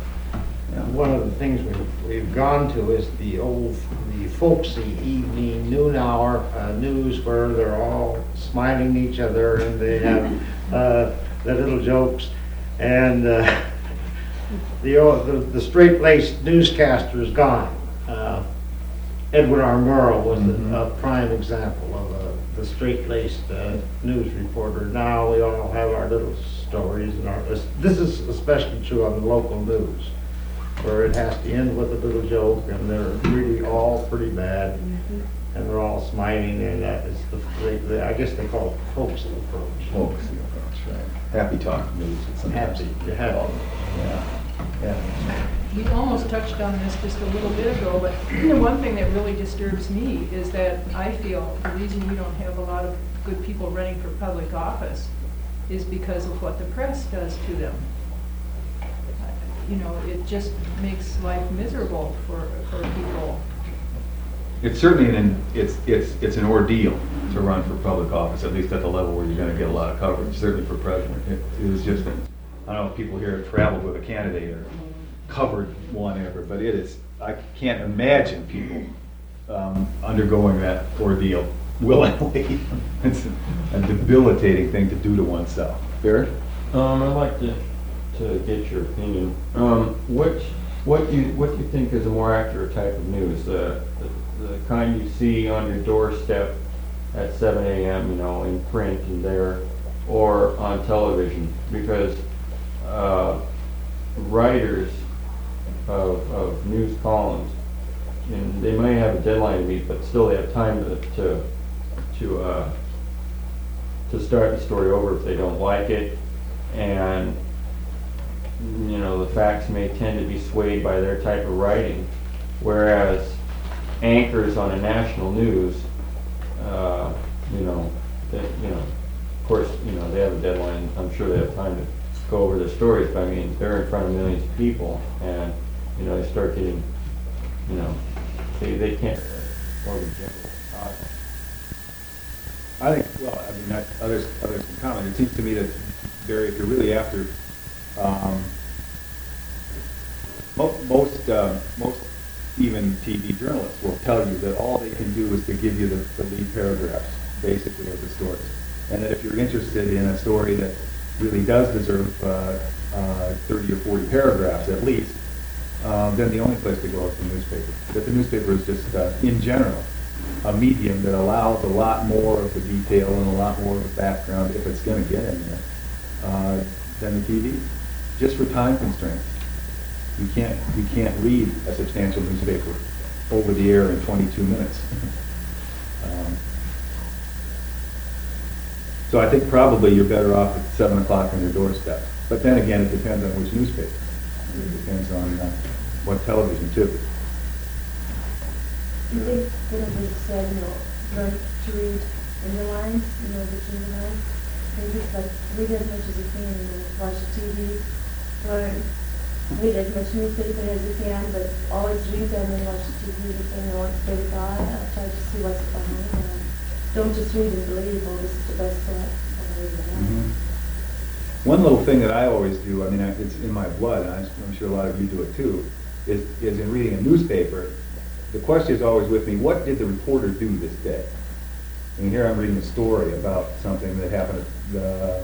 One of the things we've, we've gone to is the old, the folksy evening noon hour uh, news where they're all smiling at each other and they have uh, their little jokes. And uh, the, old- the, the straight-laced newscaster is gone. Uh, Edward R. Murrow was Mhm. a, a prime example of uh, the straight-laced uh, news reporter. Now we all have our little stories and our, this is especially true on the local news, where it has to end with a little joke, and they're really all pretty bad, and they're all smiling, and that is the, the, the I guess they call it folksy approach. Folks, that's right. Happy talk news. sometimes. Happy, happy. Yeah. Yeah. We almost touched on this just a little bit ago, but the one thing that really disturbs me is that I feel the reason we don't have a lot of good people running for public office is because of what the press does to them. You know, it just makes life miserable for, for people. It's certainly an, it's, it's, it's an ordeal to run for public office, at least at the level where you're gonna get a lot of coverage, certainly for president. It, it was just, a, I don't know if people here have traveled with a candidate or covered one ever, but it is, I can't imagine people um, undergoing that ordeal willingly. It's a debilitating thing to do to oneself. Barrett? Um, I'd like to, to get your opinion. Um, which, what do you, what do you think is a more accurate type of news? The, the, the kind you see on your doorstep at seven A M, you know, in print and there, or on television? Because, uh, writers of, of news columns, and they may have a deadline to meet, but still they have time to, to, to, uh, to start the story over if they don't like it. And you know, the facts may tend to be swayed by their type of writing, whereas anchors on a national news, uh, you know, they, you know, of course, you know, they have a deadline. I'm sure they have time to go over their stories, but I mean, they're in front of millions of people, and you know, they start getting, you know, they they can't. More than general. Uh, I think, well, I mean, that, others, others can comment. It seems to me that, Barry, if you're really after, um, mo- most, uh, most even T V journalists will tell you that all they can do is to give you the, the lead paragraphs, basically, of the stories. And that if you're interested in a story that really does deserve uh, uh, thirty or forty paragraphs at least, um, then the only place to go is the newspaper. That the newspaper is just, uh, in general, a medium that allows a lot more of the detail and a lot more of the background, if it's going to get in there, uh, than the T V, just for time constraints. You can't, you can't read a substantial newspaper over the air in twenty-two minutes. um, so I think probably you're better off at seven o'clock on your doorstep. But then again, it depends on which newspaper. It depends on uh, what television too. Do you think, you know, they said, you know, learn to read in the lines, you know, between the lines? Maybe it's like, read as much as you can, you know, watch the T V, learn, read as much newspaper as you can, but always read them and watch the T V, you know, once they've got it, try to see what's behind them. Don't just read and believe, oh, this is the best set. Mm-hmm. One little thing that I always do, I mean, I- it's in my blood, and I'm I'm sure a lot of you do it too, is, is in reading a newspaper, the question is always with me, what did the reporter do this day? And here I'm reading a story about something that happened at the,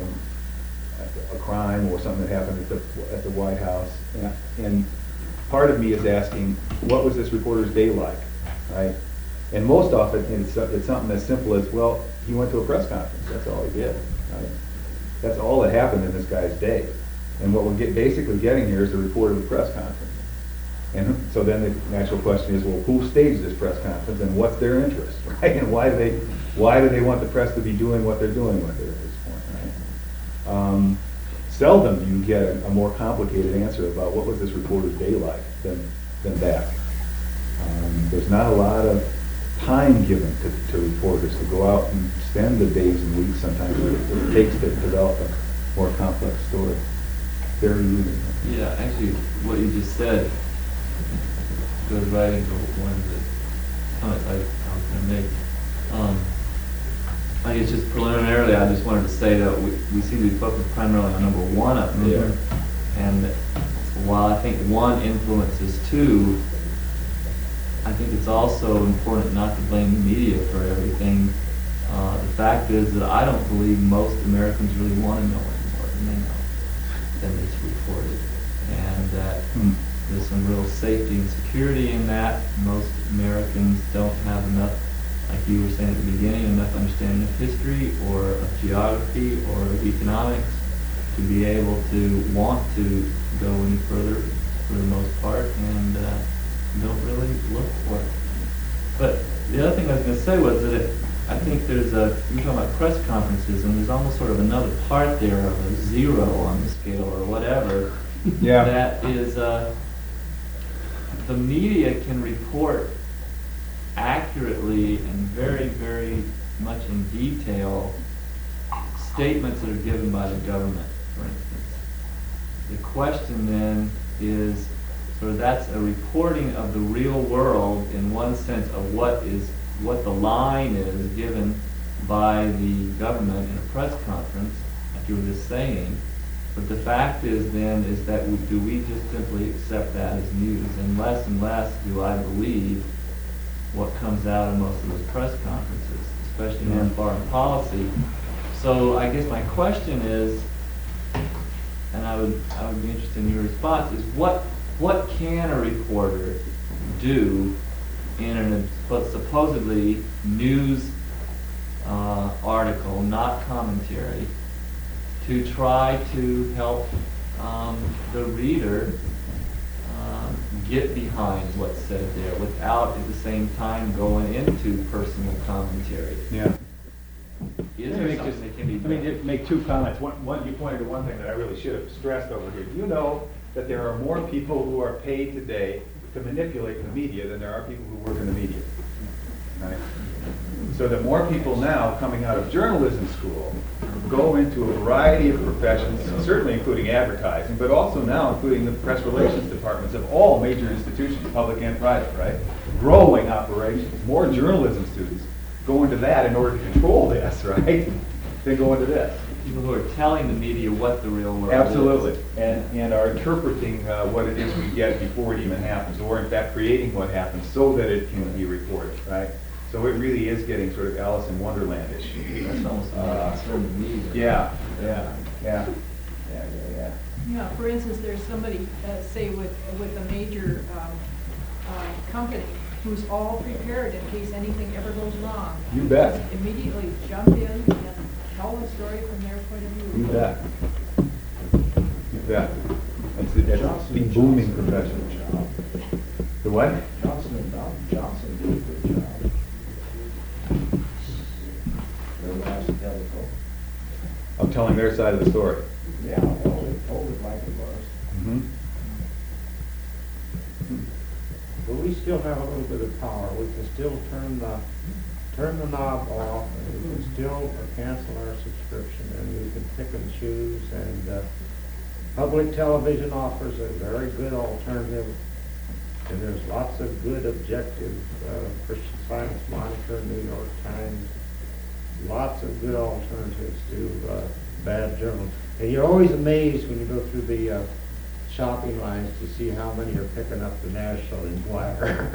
a crime or something that happened at the, at the White House. And, and part of me is asking, what was this reporter's day like, right? And most often, it's, it's something as simple as, well, he went to a press conference, that's all he did, right? That's all that happened in this guy's day. And what we're get, basically getting here is a report of the press conference. And so then the natural question is, well, who staged this press conference and what's their interest, right? And why do they, why do they want the press to be doing what they're doing with it at this point, right? Um, seldom do you get a, a more complicated answer about what was this reporter's day like than, than that. Um, there's not a lot of time given to, to reporters to go out and spend the days and weeks sometimes that it takes to develop a more complex story. Very easy. Yeah, actually, what you just said goes right into one of the comments I, I was going to make. Um, I think it's just preliminarily, I just wanted to say that we, we seem to be focused primarily on number one up there. Mm-hmm. And while I think one influences two, I think it's also important not to blame the media for everything. Uh, the fact is that I don't believe most Americans really want to know any more than they know, than is reported. And that Hmm. there's some real safety and security in that. Most Americans don't have enough, like you were saying at the beginning, enough understanding of history or of geography or of economics to be able to want to go any further for the most part, and uh, don't really look for it. But the other thing I was going to say was that it, I think there's a, you're talking about press conferences, and there's almost sort of another part there of a zero on the scale or whatever. Yeah. That is, uh, the media can report accurately and very, very much in detail statements that are given by the government, for instance. The question then is, so that's a reporting of the real world in one sense of what is, what the line is given by the government in a press conference, like you were just saying. But the fact is then is that we, do we just simply accept that as news? And less and less do I believe what comes out in most of those press conferences, especially on foreign policy. So I guess my question is, and I would I would be interested in your response, is what what can a reporter do in an but supposedly news uh, article, not commentary, to try to help um, the reader uh, get behind what's said there without at the same time going into personal commentary? Yeah. is Let me there make something just- that can be Let me done? just make two comments. One, one, you pointed to one thing that I really should have stressed over here. You know that there are more people who are paid today to manipulate the media than there are people who work in the media. Right? So that more people now coming out of journalism school go into a variety of professions, certainly including advertising, but also now including the press relations departments of all major institutions, public and private, right? Growing operations. More journalism students go into that in order to control this, right? Than go into this. People who are telling the media what the real world is. Absolutely, and, and are interpreting uh, what it is we get before it even happens, or in fact creating what happens so that it can be reported, right? So it really is getting sort of Alice in Wonderland-ish. That's almost more Uh, concern to me. than- Yeah, yeah, yeah, yeah, yeah, yeah. Yeah, for instance, there's somebody, uh, say with, with a major, um, uh, company who's all prepared in case anything ever goes wrong. You bet. Immediately jump in and tell the story from their point of view. You bet. You bet. It's, it's Johnson the and booming Johnson did a profession. good job. The what? Johnson and Johnson- Johnson did a good job. Their last chemical. Of telling their side of the story. Yeah, well, they told it like it was. Mhm. But we still have a little bit of power. We can still turn the, turn the knob off, and we can still cancel our subscription, and we can pick and choose, and, uh, public television offers a very good alternative, and there's lots of good objective, uh, Christian Science Monitor, New York Times, lots of good alternatives to, uh, bad journals. And you're always amazed when you go through the, uh, shopping lines to see how many are picking up the National Enquirer.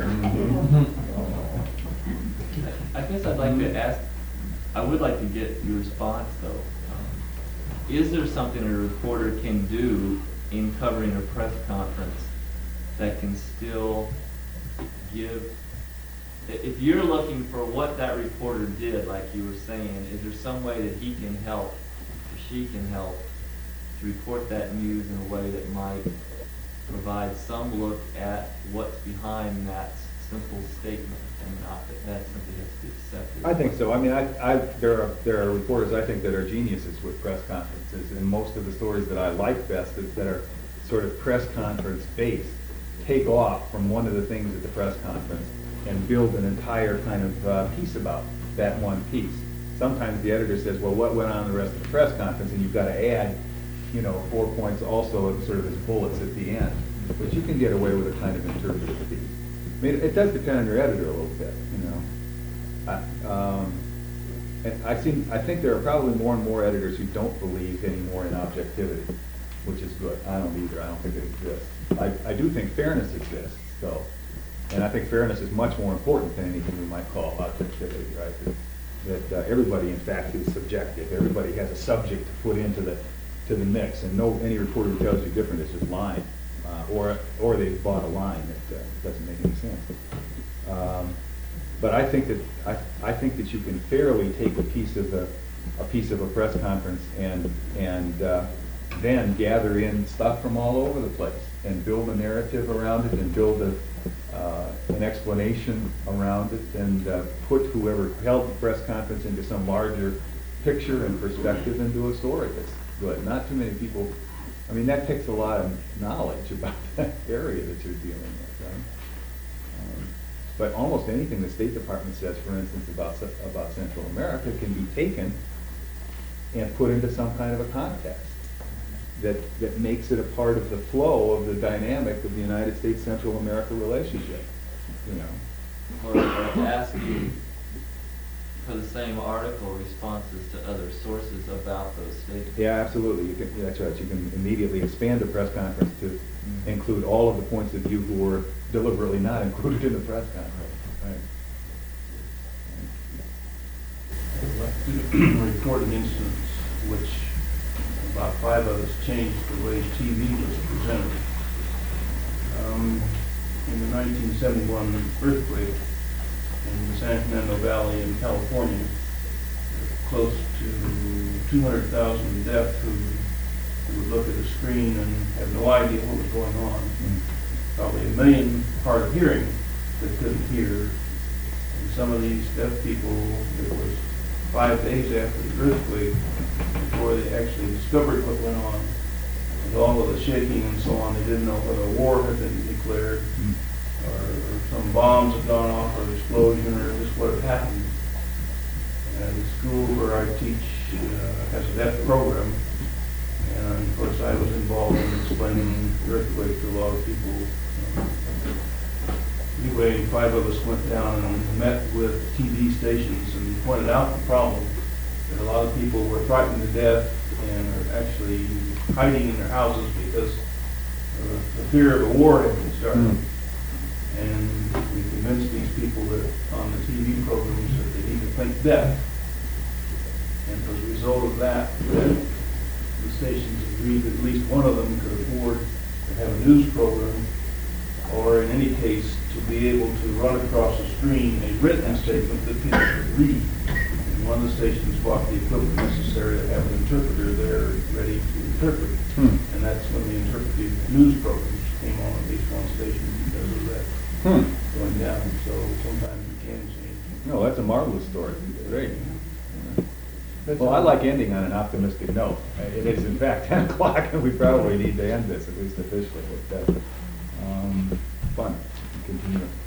I guess I'd like to ask, I would like to get your response though. Um, Is there something a reporter can do in covering a press conference that can still give, i- if you're looking for what that reporter did, like you were saying, is there some way that he can help, or she can help, to report that news in a way that might provide some look at what's behind that simple statement and not that that simply has to be accepted? I think so. I mean, I, I, there are, there are reporters, I think, that are geniuses with press conferences, and most of the stories that I like best is that are sort of press conference based, take off from one of the things at the press conference and build an entire kind of uh, piece about that one piece. Sometimes the editor says, well, what went on in the rest of the press conference, and you've got to add, you know, four points also sort of as bullets at the end. But you can get away with a kind of interpretive piece. I mean, it does depend on your editor a little bit, you know. I, um, and I see, I think there are probably more and more editors who don't believe anymore in objectivity, which is good. I don't either. I don't think it exists. I, I do think fairness exists, though. And I think fairness is much more important than anything we might call objectivity, right? That, that uh, everybody, in fact, is subjective. Everybody has a subject to put into the to the mix, and no any reporter who tells you different is just lying, uh, or or they've bought a line that uh, doesn't make any sense. Um, but I think that I, I think that you can fairly take a piece of a a piece of a press conference and and uh, then gather in stuff from all over the place and build a narrative around it and build a uh, an explanation around it and uh, put whoever held the press conference into some larger picture and perspective and do a story that's good. Not too many people, I mean, that takes a lot of knowledge about that area that you're dealing with, right? Um, but almost anything the State Department says, for instance, about, about Central America can be taken and put into some kind of a context that, that makes it a part of the flow of the dynamic of the United States-Central America relationship, you know. Or, or ask you for the same article responses to other sources about those statements. Yeah, absolutely. You can, that's right. You can immediately expand a press conference to mm-hmm. include all of the points of view who were deliberately not included in the press conference. Right. I'd like to report an instance which about five of us changed the way T V was presented. Um, in the nineteen seventy-one earthquake in the San Fernando Valley in California, close to two hundred thousand deaf who would look at a screen and have no idea what was going on. Mm-hmm. Probably a million hard of hearing that couldn't hear. And some of these deaf people, it was five days after the earthquake before they actually discovered what went on. With all of the shaking and so on, they didn't know whether a war had been declared, or, or some bombs had gone off, or an explosion, or just what had happened. And the school where I teach uh, has a deaf program, and of course I was involved in explaining the earthquake to a lot of people. Anyway, five of us went down and met with T V stations and pointed out the problem, that a lot of people were frightened to death and are actually hiding in their houses because uh, the fear of a war had been started. Mm. And we convinced these people that on the T V programs that they need to think death. And as a result of that, that the stations agreed that at least one of them could afford to have a news program, or in any case, to be able to run across the screen a written statement that people could read. And one of the stations bought the equipment necessary to have an interpreter there ready to interpret. Hmm. And that's when the interpretive news programs came on at least one station because of that Hmm. going down. So sometimes you can change. No, that's a marvelous story. Great. Well, I like ending on an optimistic note. It is in fact ten o'clock, and we probably need to end this, at least officially, with that. Um, fun. Continue.